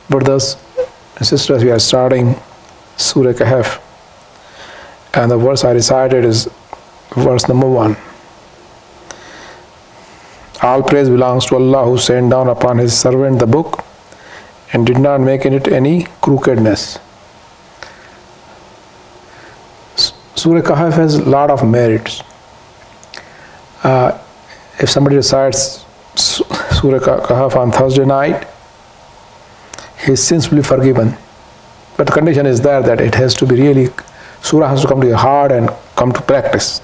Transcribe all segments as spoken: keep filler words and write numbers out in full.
Brothers and sisters, we are starting Surah Kahf, and the verse I recited is verse number one. All praise belongs to Allah who sent down upon His servant the book and did not make in it any crookedness. Surah Kahf has a lot of merits. Uh, if somebody recites Surah Kahf on Thursday night, his sins will be forgiven. But the condition is there that it has to be really, Surah has to come to your heart and come to practice.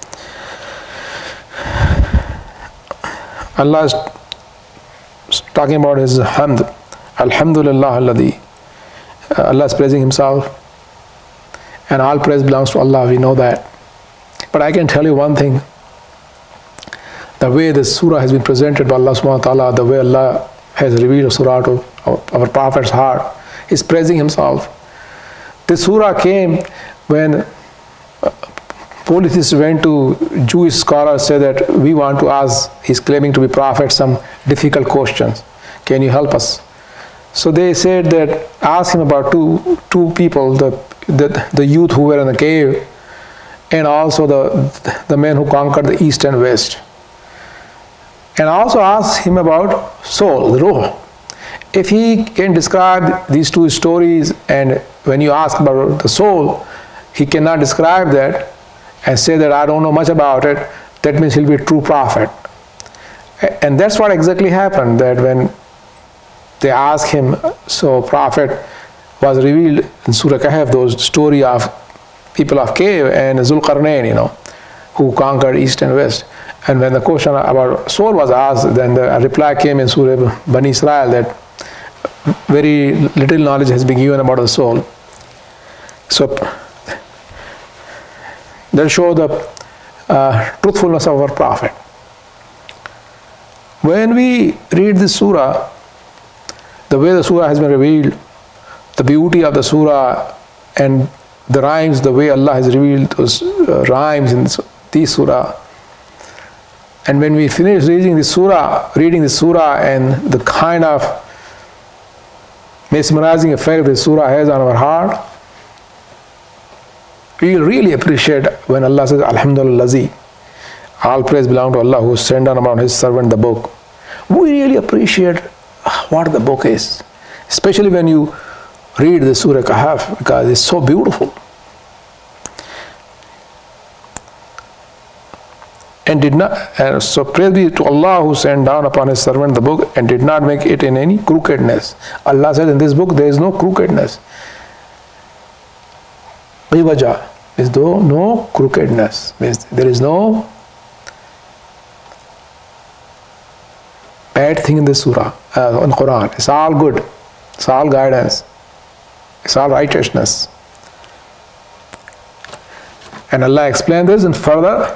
Allah is talking about His hamd. Alhamdulillah alladhi. Allah is praising Himself, and all praise belongs to Allah, we know that. But I can tell you one thing. The way this surah has been presented by Allah subhanahu wa ta'ala, the way Allah has revealed surah to our, our Prophet's heart, He's praising Himself. This surah came when polytheists went to Jewish scholars, say that we want to ask, he's claiming to be prophet, some difficult questions. Can you help us? So they said that ask him about two two people, the the, the youth who were in the cave, and also the the men who conquered the east and west. And also ask him about soul, the ruh. If he can describe these two stories, and when you ask about the soul, he cannot describe that and say that I don't know much about it, that means he'll be a true prophet. And that's what exactly happened, that when they asked him, so prophet was revealed in Surah Kahf, those story of people of cave and Zulqarnain, you know, who conquered east and west. And when the question about soul was asked, then the reply came in Surah Bani Israel that very little knowledge has been given about the soul. So that show the uh, truthfulness of our prophet. When we read this surah, the way the surah has been revealed, the beauty of the surah and the rhymes, the way Allah has revealed those uh, rhymes in this surah. And when we finish reading the surah, reading the surah and the kind of mesmerizing effect the surah has on our heart, we really appreciate when Allah says, Alhamdulillah, all praise belongs to Allah who sent down upon His servant the book. We really appreciate what the book is, especially when you read the Surah Kahf, because it's so beautiful. And did not, uh, so praise be to Allah who sent down upon His servant the book and did not make it in any crookedness. Allah said in this book there is no crookedness. Iwaja is though no crookedness, means there is no bad thing in this surah, uh, in Quran. It's all good, it's all guidance, it's all righteousness. And Allah explained this and further,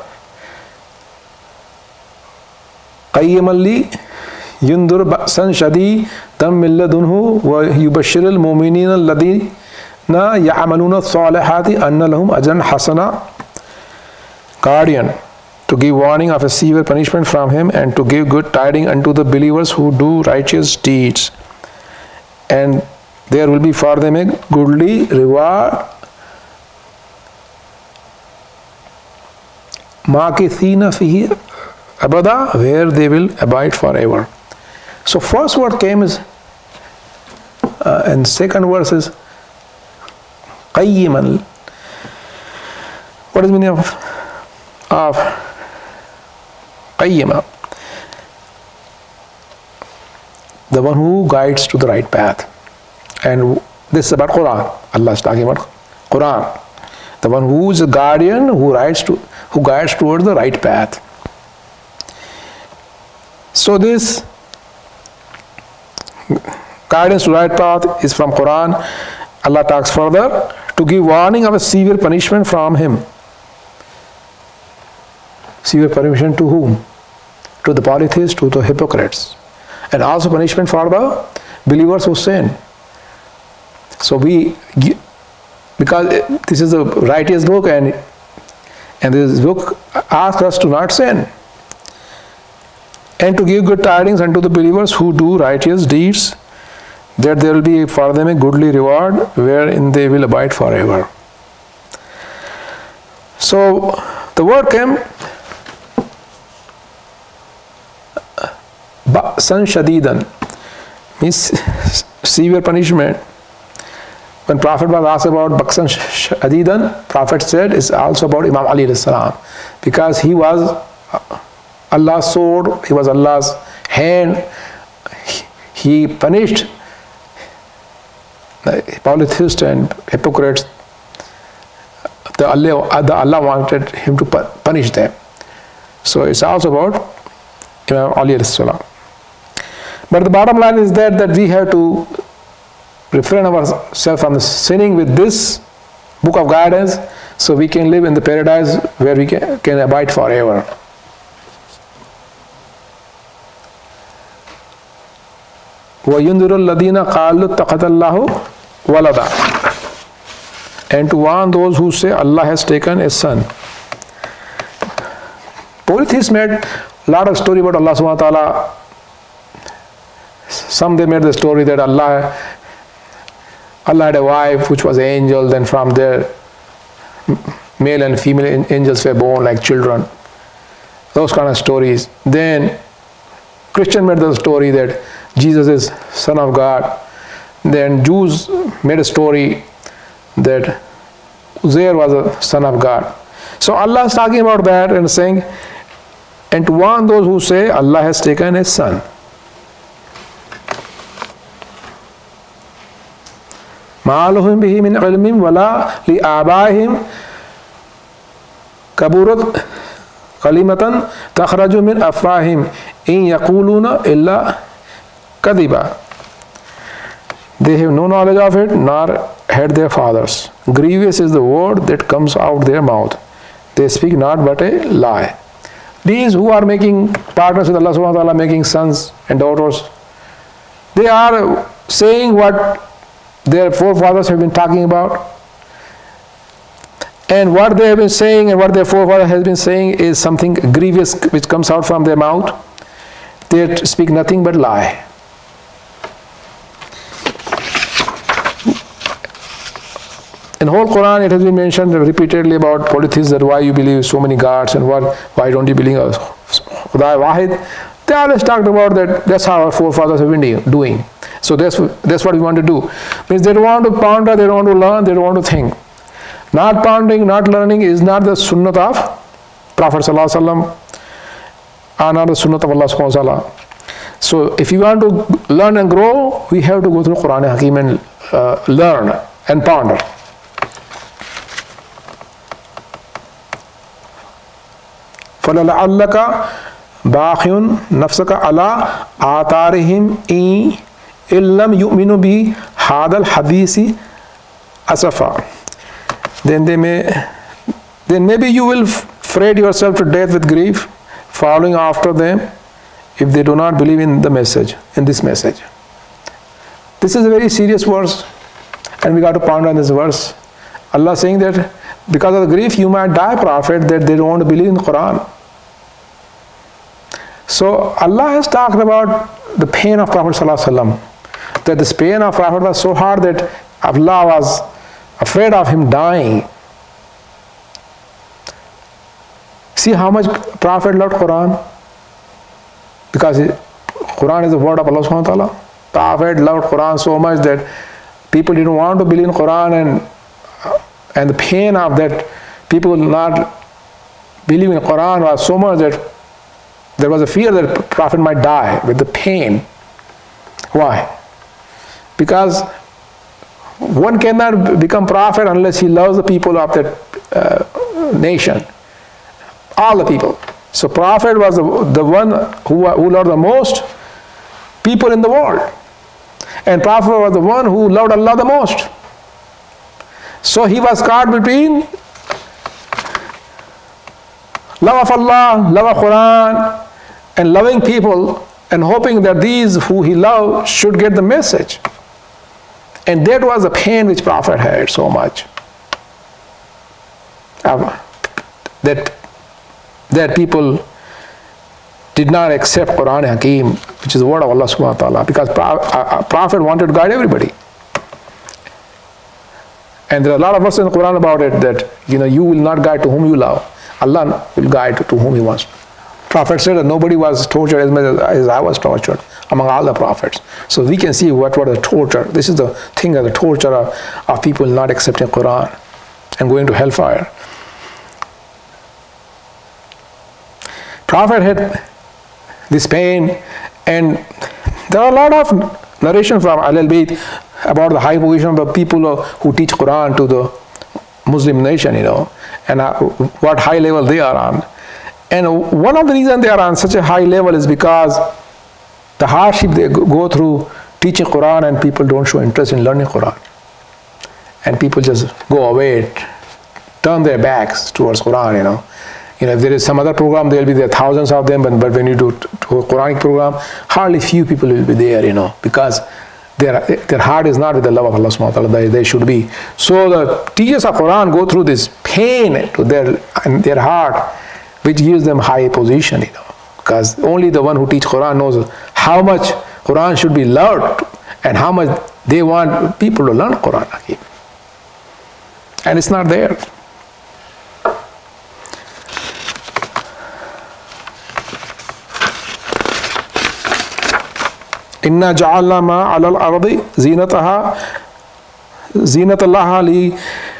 قيما لي ينذر بأسا شديدا من لدنه ويبشر المؤمنين الذين يعملون الصالحات أن لهم أجرا حسنا. Guardian, to give warning of a severe punishment from Him and to give good tidings unto the believers who do righteous deeds, and there will be for them a goodly reward. ماكثين فيه abada, where they will abide forever. So first word came is, uh, and second verse is qayyiman. What is the meaning of, of qayyima? The one who guides to the right path. And this is about Quran. Allah is talking about Quran. The one who is a guardian, who guides to, who guides towards the right path. So this guidance to right path is from Quran. Allah talks further to give warning of a severe punishment from Him. Severe punishment to whom? To the polytheists, to the hypocrites. And also punishment for the believers who sin. So we, because this is a righteous book, and and this book asks us to not sin, and to give good tidings unto the believers who do righteous deeds, that there will be for them a goodly reward wherein they will abide forever. So the word came Ba'san shadidan, means severe punishment. When Prophet was asked about Ba'san shadidan, Prophet said it's also about Imam Ali alayhi salam, because he was Allah's sword, he was Allah's hand. He punished polytheists and hypocrites. The Allah, the Allah wanted him to punish them. So it's also about Imam Ali alayhi salam. But the bottom line is that, that we have to refrain ourselves from sinning with this book of guidance, so we can live in the paradise where we can, can abide forever. وَيُنذِرُ الَّذِينَ قَالُوا اتَّخَذَ اللَّهُ وَلَدًا, and to warn those who say Allah has taken a son. Polytheists made a lot of story about Allah subhanahu wa ta'ala. Some they made the story that Allah Allah had a wife which was an angel, then from there male and female angels were born like children. Those kind of stories. Then Christian made the story that Jesus is Son of God. Then Jews made a story that Uzair was a son of God. So Allah is talking about that and saying, and to warn those who say Allah has taken a son. مَا لَهُمْ بِهِ مِنْ عِلْمٍ وَلَا لِآبَائِهِمْ كَبُرَتْ كَلِمَةً تَخْرَجُ مِنْ أَفْوَاهِهِمْ إِنْ يَقُولُونَ إِلَّا كَذِبًا. They have no knowledge of it, nor had their fathers. Grievous is the word that comes out their mouth. They speak not but a lie. These who are making partners with Allah subhanahu wa ta'ala, making sons and daughters, they are saying what their forefathers have been talking about. And what they have been saying and what their forefather has been saying is something grievous which comes out from their mouth. They speak nothing but lie. In whole Quran, it has been mentioned repeatedly about polytheists, that why you believe so many gods and what, why don't you believe Khuda Wahid. They always talked about that. That's how our forefathers have been doing. So that's that's what we want to do. Means they don't want to ponder, they don't want to learn, they don't want to think. Not pondering, not learning is not the sunnah of Prophet sallallahu alaihi wasallam, or not the sunnah of Allah subhanahu wa ta'ala. So if you want to learn and grow, we have to go through Quran and Hakim and uh, learn and ponder. فَلَعَلَّكَ بَاخِعٌ نَفْسَكَ عَلَىٰ آثَارِهِمْ إِن لَّمْ يُؤْمِنُوا بِهَٰذَا الْحَدِيثِ أَسَفًا. Then they may, then maybe you will fret yourself to death with grief, following after them, if they do not believe in the message, in this message. This is a very serious verse, and we got to ponder on this verse. Allah saying that because of the grief you might die, Prophet, that they don't want to believe in the Quran. So Allah has talked about the pain of Prophet sallallahu alaihi wasallam, that this pain of Prophet was so hard that Allah was afraid of him dying. See how much Prophet loved Quran, because Quran is the word of Allah subhanahu wa ta'ala. Prophet loved Quran so much that people didn't want to believe in Quran, and and the pain of that people not believing in Quran was so much that there was a fear that Prophet might die with the pain. Why? Because one cannot become Prophet unless he loves the people of that uh, nation, all the people. So Prophet was the, the one who, who loved the most people in the world, and Prophet was the one who loved Allah the most. So he was caught between love of Allah, love of Quran, and loving people, and hoping that these who he loved should get the message. And that was the pain which Prophet had so much. Um, that, that people did not accept Quran Hakim, which is the word of Allah subhanahu wa ta'ala, because a Prophet wanted to guide everybody. And there are a lot of verses in the Quran about it, that you know you will not guide to whom you love. Allah will guide to whom He wants. Prophet said that nobody was tortured as much as I was tortured among all the prophets. So we can see what what the torture. This is the thing of the torture of, of people not accepting Quran and going to hellfire. Prophet had this pain, and there are a lot of narration from Ahlul Bayt about the high position of the people who teach Quran to the Muslim nation, you know, and what high level they are on. And one of the reasons they are on such a high level is because the hardship they go through teaching Quran, and people don't show interest in learning Quran. And people just go away, turn their backs towards Quran, you know. You know, if there is some other program, there will be there thousands of them, but, but when you do, do a Quranic program, hardly few people will be there, you know, because their, their heart is not with the love of Allah subhanahu wa ta'ala, they, they should be. So the teachers of Quran go through this pain to their, in their heart, which gives them high position, you know, because only the one who teaches Quran knows how much Quran should be learned and how much they want people to learn Quran. And it's not there. Inna ja'alna ma 'ala al-ardi zinataha zinatallaha li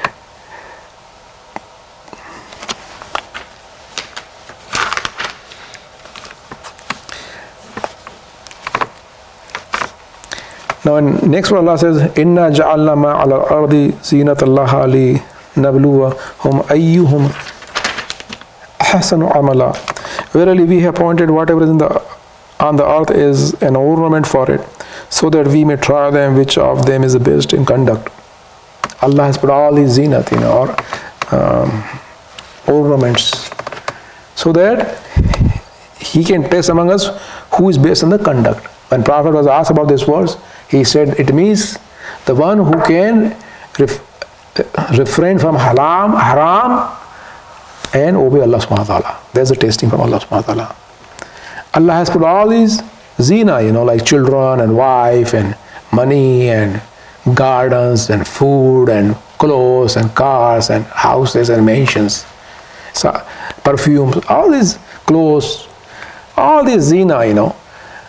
Now in next word Allah says, Inna ja'alna ma 'ala al-ardi zinatallaha li nabluwahum ayyuhum ahsanu amala. Verily we have appointed whatever is in the on the earth is an ornament for it, so that we may try them which of them is the best in conduct. Allah has put all these zinat, you know, or um, ornaments, so that He can test among us who is best in the conduct. When Prophet was asked about this verse, he said it means the one who can ref, refrain from haram, haram and obey Allah subhanahu wa ta'ala. There's a testing from Allah subhanahu wa ta'ala. Allah has put all these zina, you know, like children and wife and money and gardens and food and clothes and cars and houses and mansions, so perfumes, all these clothes, all these zina, you know.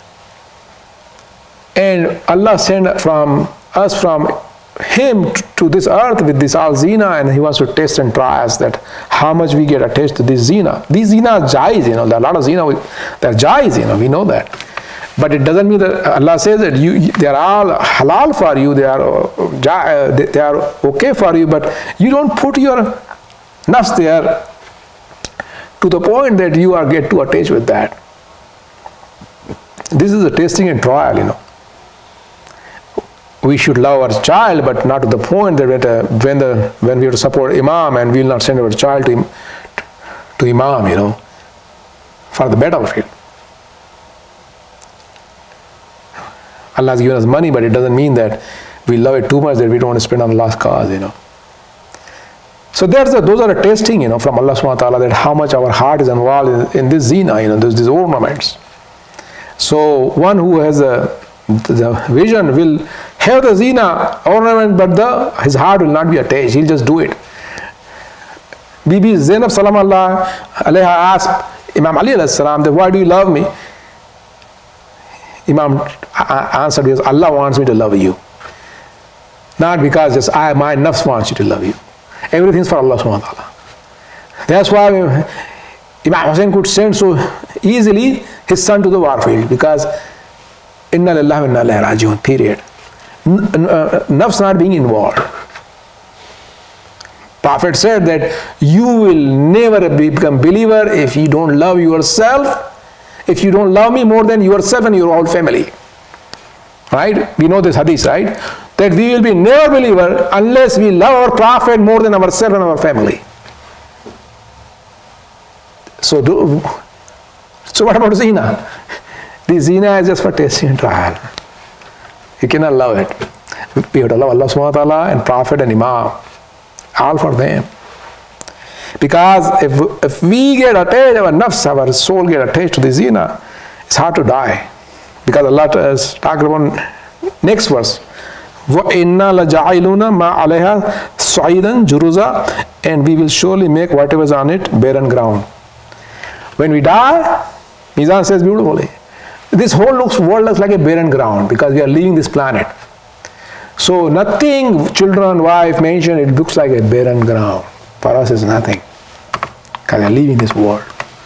And Allah sent from us, from Him to this earth with this all zina, and He wants to test and try us that how much we get attached to this zina. These zina are jais, you know, there are a lot of zina, they're jais, you know, we know that. But it doesn't mean that Allah says that you, they are all halal for you, they are, they are okay for you, but you don't put your nafs there to the point that you are get too attached with that. This is a testing and trial, you know. We should love our child, but not to the point that uh, when the when we have to support Imam, and we will not send our child to to Imam, you know, for the battlefield. Allah has given us money, but it doesn't mean that we love it too much that we don't want to spend on the last cause, you know. So there's a, those are a testing, you know, from Allah subhanahu wa ta'ala, that how much our heart is involved in, in this zina, you know, these, these ornaments. So one who has a the vision will have the zina ornament, but the his heart will not be attached. He'll just do it. Bibi Zainab salam Allah alayha asked Imam Ali alayhi salam that why do you love me? Imam answered, because Allah wants me to love you, not because just I my nafs wants you to love you. Everything's for Allah subhanahu wa ta'ala. That's why Imam Hussain could send so easily his son to the war field, because Inna lillahi wa inna ilayhi raji'un, period. Nafs not being involved. Prophet said that you will never become believer if you don't love yourself, if you don't love me more than yourself and your whole family. Right? We know this hadith, right? That we will be never believer unless we love our Prophet more than ourselves and our family. So, do, so what about zina? The zina is just for testing and trial. You cannot love it. We have to love Allah subhanahu wa ta'ala and Prophet and Imam. All for them. Because if, if we get attached, our nafs, our soul get attached to the zina, it's hard to die. Because Allah has talked about next verse. وَإِنَّا لَجَعِلُونَ مَا عَلَيْهَا صَعِيدًا جُرُزًا, and we will surely make whatever is on it barren ground. When we die, Mizan says beautifully, this whole looks, world looks like a barren ground because we are leaving this planet. So nothing, children, wife, mentioned, it looks like a barren ground. For us it's nothing because we are leaving this world.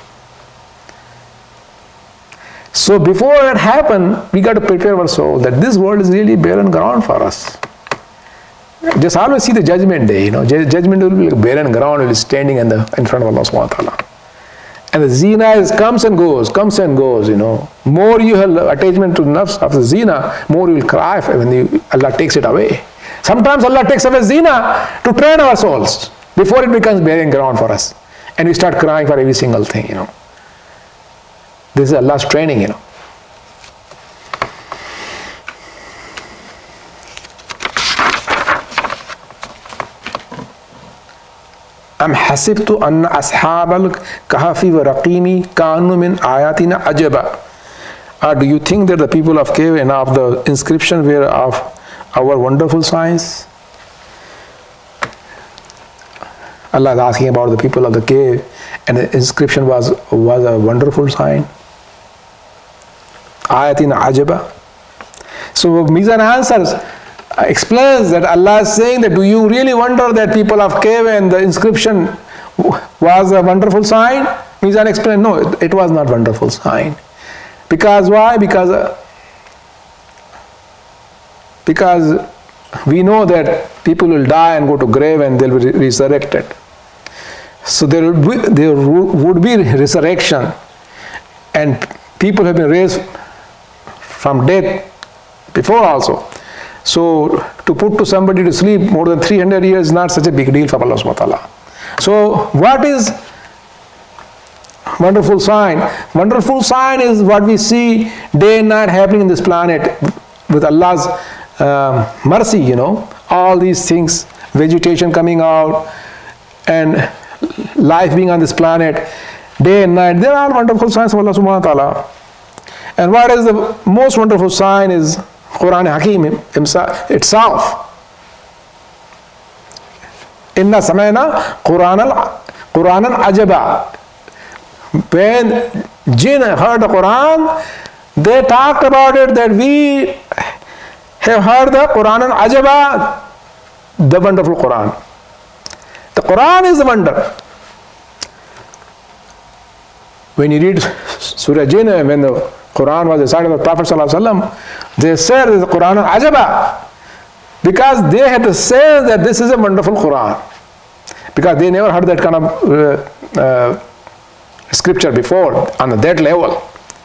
So before that happened, we got to prepare our soul that this world is really barren ground for us. Just always see the judgment day, you know, judgment will be like barren ground, will be standing in, the, in front of Allah subhanahu wa ta'ala. And the zina is comes and goes, comes and goes, you know. More you have attachment to nafs of the zina, more you will cry when you, Allah takes it away. Sometimes Allah takes away zina to train our souls before it becomes barren ground for us. And we start crying for every single thing, you know. This is Allah's training, you know. أم حسبت أن أصحاب الكهف والرقيم كانوا من آياتنا عجبا. Or do you think that the people of cave and of the inscription were of our wonderful signs? Allah is asking about the people of the cave, and the inscription was was a wonderful sign. Ayatina ajaba. So Mizan answers, explains that Allah is saying that do you really wonder that people of cave and the inscription was a wonderful sign? Mizan explained, no, it, it was not wonderful sign. Because why? Because uh, because we know that people will die and go to grave and they'll be resurrected. So there would be, there would be resurrection, and people have been raised from death before also. So to put to somebody to sleep more than three hundred years is not such a big deal for Allah subhanahu wa ta'ala. So what is wonderful sign? Wonderful sign is what we see day and night happening in this planet with Allah's um, mercy, you know. All these things, vegetation coming out and life being on this planet day and night, they are all wonderful signs of Allah subhanahu wa ta'ala. And what is the most wonderful sign is Quran Hakim itself. Inna samayna Quran Quranan ajaba. When jinn heard the Quran, they talked about it that we have heard the Quran ajaba, the wonderful Quran. The Quran is the wonder. When you read Surah Jinn, when the Quran was decided by the Prophet ﷺ, they said the Quran ajaba, because they had to say that this is a wonderful Quran, because they never heard that kind of uh, uh, scripture before on that level.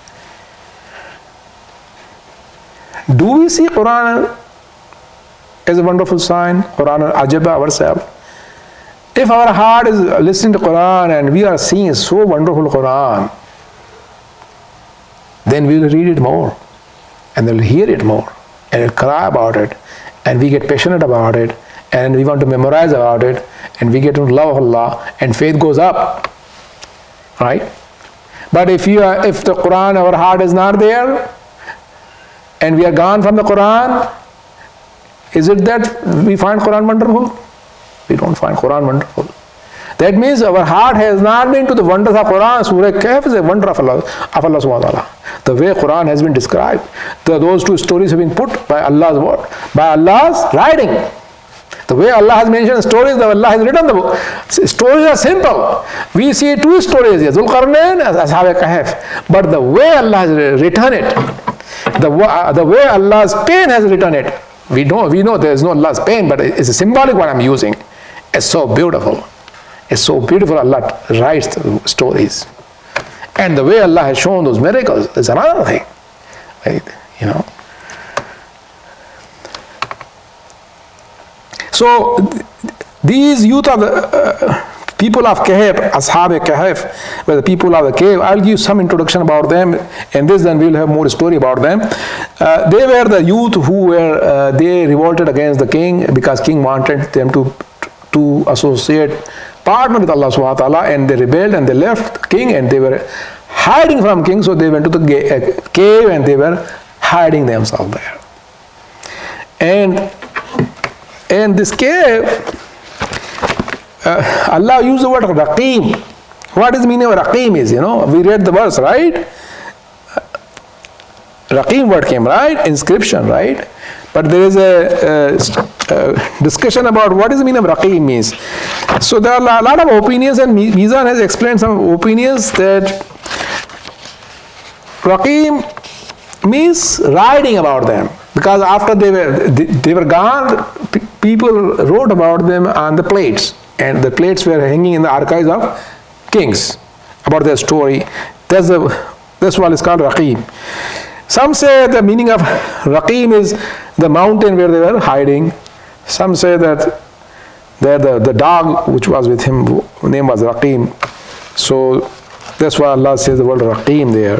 Do we see Quran as a wonderful sign, Quran ajaba ourselves? If our heart is listening to Quran and we are seeing so wonderful Quran, then we will read it more, and we'll hear it more, and we'll cry about it, and we get passionate about it, and we want to memorize about it, and we get to love Allah, and faith goes up, right? But if you are, if the Quran, our heart is not there, and we are gone from the Quran, is it that we find Quran wonderful? We don't find Quran wonderful. That means our heart has not been to the wonders of Quran. Surah Kahf is a wonder of Allah, of Allah subhanahu wa ta'ala. The way Quran has been described, the, those two stories have been put by Allah's word, by Allah's writing. The way Allah has mentioned stories, that Allah has written the book. Stories are simple. We see two stories here, Zulqarnain and Ashab Kahf. But the way Allah has written it, the, uh, the way Allah's pen has written it, we know, we know there is no Allah's pen, but it's a symbolic what I'm using. It's so beautiful. It's so beautiful. Allah writes the stories. And the way Allah has shown those miracles is another thing. Right? You know. So these youth of the uh, people of Kahf, Ashab Kahf, were the people of the cave. I'll give some introduction about them, and this then we'll have more story about them. Uh, they were the youth who were, uh, they revolted against the king because king wanted them to, to associate partnered with Allah subhanahu wa ta'ala, and they rebelled and they left the king, and they were hiding from king, so they went to the cave and they were hiding themselves there. And in this cave, uh, Allah used the word Raqim. What is the meaning of Raqim is, you know, we read the verse, right? Raqim word came, right? Inscription, right? But there is a, a, a discussion about what is the meaning of Raqim means. So there are a lot of opinions, and Mizan has explained some opinions that Raqim means writing about them, because after they were they, they were gone, people wrote about them on the plates, and the plates were hanging in the archives of kings about their story. That's the that's what is called Raqim. Some say the meaning of Raqim is the mountain where they were hiding. Some say that that the, the dog which was with him, name was Raqim. So that's why Allah says the word Raqim there.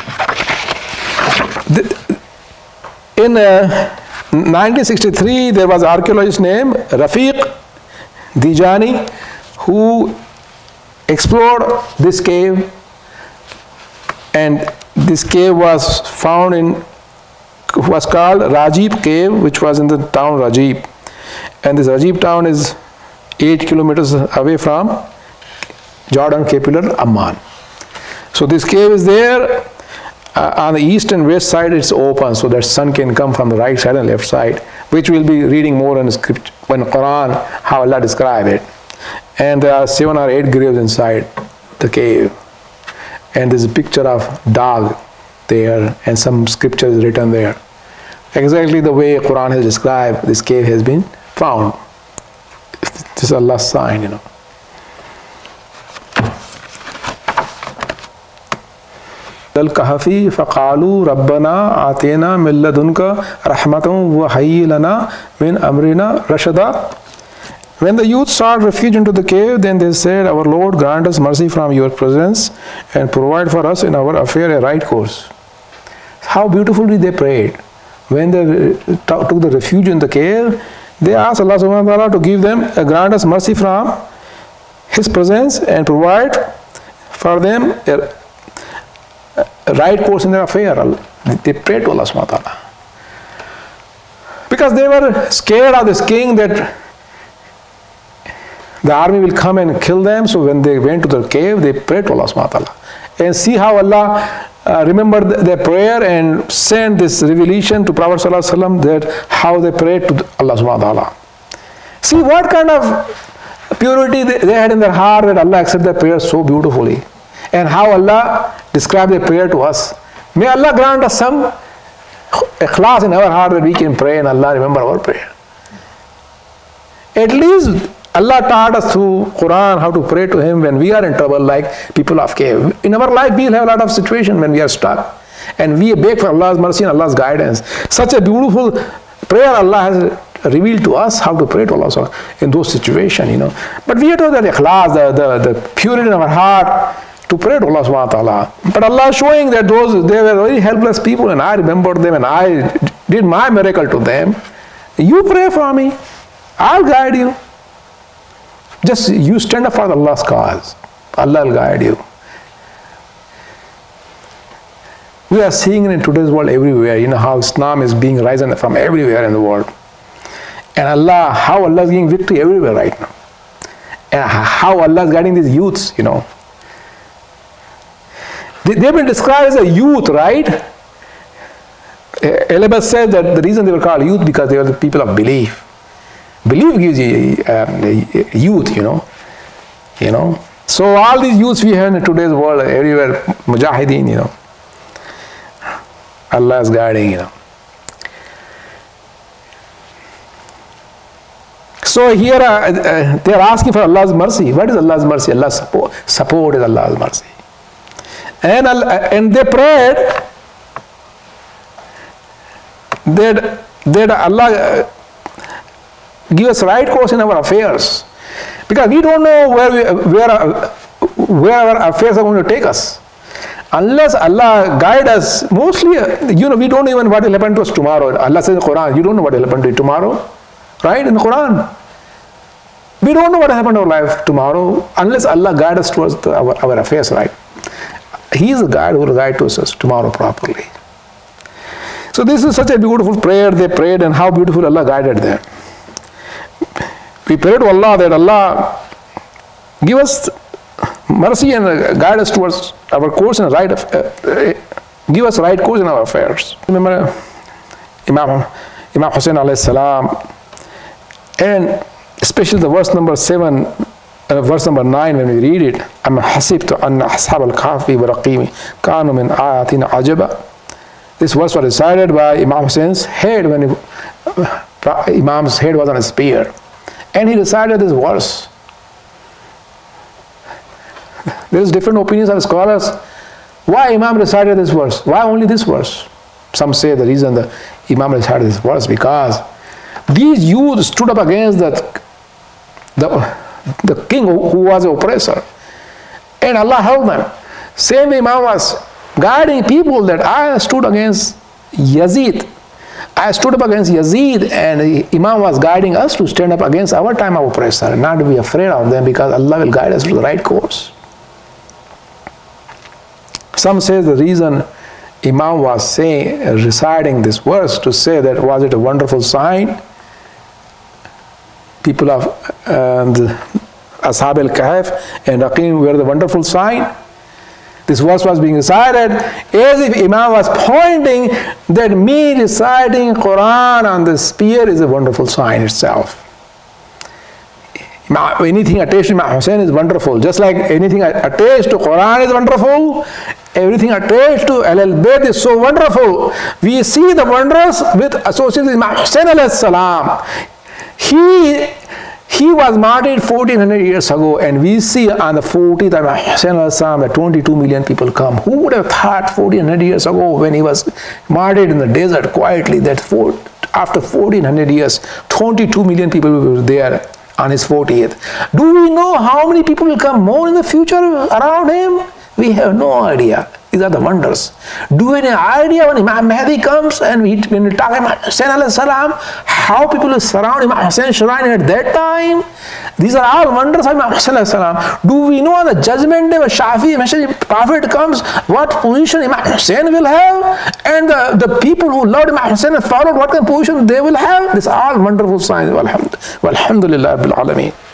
In uh, nineteen sixty-three, there was an archaeologist named Rafiq Dijani who explored this cave, and this cave was found in, was called Rajib Cave, which was in the town Rajib. And this Rajib town is eight kilometers away from Jordan capital Amman. So this cave is there. Uh, on the east and west side it's open, so that sun can come from the right side and left side, which we'll be reading more in the script when Quran how Allah describe it. And there are seven or eight graves inside the cave, and there's a picture of dog there, and some scripture is written there. Exactly the way Quran has described this cave has been found. This is Allah's sign, you know. الكهفي فقالوا ربنا آتنا من لدنك رحمة وهيئ لنا من أمرنا رشدا. When the youth sought refuge into the cave, then they said, our Lord, grant us mercy from your presence and provide for us in our affair a right course. How beautifully they prayed. When they took the refuge in the cave, they asked Allah subhanahu wa ta'ala to give them, uh, grant us mercy from His presence and provide for them a right course in their affair. They prayed to Allah subhanahu wa ta'ala. Because they were scared of this king that the army will come and kill them. So when they went to the cave, they prayed to Allah subhanahu wa ta'ala. And see how Allah uh, remembered their prayer and sent this revelation to Prophet sallallahu alaihi wasallam that how they prayed to Allah subhanahu wa ta'ala. See what kind of purity they, they had in their heart that Allah accepted their prayer so beautifully. And how Allah described their prayer to us. May Allah grant us some ikhlas in our heart that we can pray and Allah remember our prayer. At least Allah taught us through Quran how to pray to Him when we are in trouble, like people of cave. In our life we will have a lot of situations when we are stuck, and we beg for Allah's mercy and Allah's guidance. Such a beautiful prayer Allah has revealed to us how to pray to Allah in those situations, you know. But we have to have the ikhlas, the, the, the purity in our heart to pray to Allah subhanahu wa ta'ala. But Allah is showing that those, they were very helpless people, and I remembered them and I did my miracle to them. You pray for me, I'll guide you. Just you stand up for Allah's cause. Allah will guide you. We are seeing it in today's world everywhere, you know, how Islam is being risen from everywhere in the world. And Allah, how Allah is giving victory everywhere right now. And how Allah is guiding these youths, you know. They, they've been described as a youth, right? Elizabeth says that the reason they were called youth because they were the people of belief. Belief gives you um, youth, you know. You know. So all these youths we have in today's world, everywhere, mujahideen, you know. Allah is guiding, you know. So here uh, uh, they are asking for Allah's mercy. What is Allah's mercy? Allah's support, support is Allah's mercy. And, and they prayed that, that Allah give us right course in our affairs. Because we don't know where, we, where, our, where our affairs are going to take us. Unless Allah guide us, mostly, you know, we don't even know what will happen to us tomorrow. Allah says in the Quran, you don't know what will happen to you tomorrow. Right? In the Quran. We don't know what happened in our life tomorrow unless Allah guides us towards the, our, our affairs right. He is the guide who will guide to us tomorrow properly. So this is such a beautiful prayer they prayed, and how beautiful Allah guided them. We pray to Allah that Allah give us mercy and guide us towards our course and right, uh, give us right course in our affairs. Remember Imam Imam Hussein alayhi salam, and especially the verse number seven, uh, verse number nine, when we read it, "Am hasibtu anna ashab al-kahfi wa raqimi kanu min ayatina ajaba." This verse was recited by Imam Hussein's head when he, uh, Imam's head was on a spear, and he recited this verse. There is different opinions of scholars. Why Imam recited this verse? Why only this verse? Some say the reason the Imam recited this verse because these youths stood up against the, the, the king who, who was the oppressor, and Allah helped them. Same way Imam was guiding people that I stood against Yazid. I stood up against Yazid, and Imam was guiding us to stand up against our time of oppressor and not to be afraid of them, because Allah will guide us to the right course. Some say the reason Imam was saying, reciting this verse to say that was it a wonderful sign? People of uh, the Ashab al-Kahf and Raqim were the wonderful sign. This verse was being recited as if Imam was pointing that me reciting Quran on the spear is a wonderful sign itself. Anything attached to Imam Hussein is wonderful. Just like anything attached to Quran is wonderful, everything attached to Ahl-Bayt is so wonderful. We see the wonders with associated with Imam Hussein alayhi salam. He He was martyred fourteen hundred years ago, and we see on the fortieth of Hussein alayhi salam that twenty-two million people come. Who would have thought fourteen hundred years ago, when he was martyred in the desert quietly, that for, after fourteen hundred years, twenty-two million people were there on his fortieth. Do we know how many people will come more in the future around him? We have no idea. These are the wonders. Do we have any idea when Imam Mahdi comes and we, when we talk about Hussein alayhi salam, how people will surround Imam Hussein shrine at that time? These are all wonders of Imam Hussein alayhi salam. Do we know on the judgment day when Shafi, when Prophet comes, what position Imam Hussein will have? And the, the people who loved Imam Hussein and followed, what kind of position they will have? These are all wonderful signs. Walhamdulillah Rabbil Alameen.